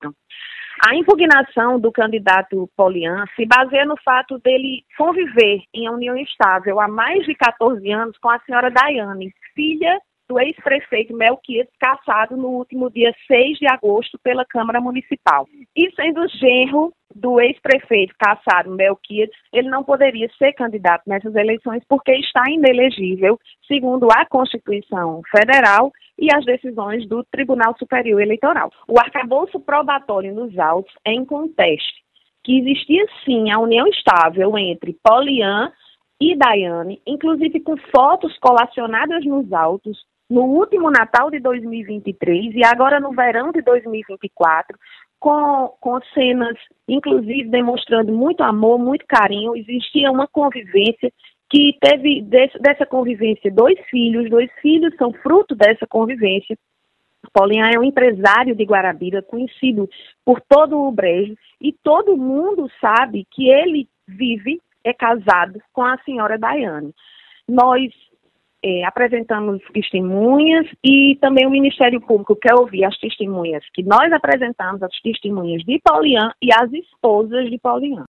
A impugnação do candidato Polian se baseia no fato dele conviver em união estável há mais de 14 anos com a senhora Daiane, filha do ex-prefeito Melquiades, cassado no último dia 6 de agosto pela Câmara Municipal. E sendo genro do ex-prefeito cassado Melquiades, ele não poderia ser candidato nessas eleições porque está inelegível, segundo a Constituição Federal e as decisões do Tribunal Superior Eleitoral. O arcabouço probatório nos autos é em conteste que existia sim a união estável entre Polian e Daiane, inclusive com fotos colacionadas nos autos, no último Natal de 2023 e agora no verão de 2024, com cenas, inclusive, demonstrando muito amor, muito carinho. Existia uma convivência que teve dessa convivência dois filhos são fruto dessa convivência. Polian é um empresário de Guarabira, conhecido por todo o Brejo, e todo mundo sabe que ele é casado com a senhora Daiane. Nós apresentamos testemunhas e também o Ministério Público quer ouvir as testemunhas que nós apresentamos, as testemunhas de Polian e as esposas de Polian.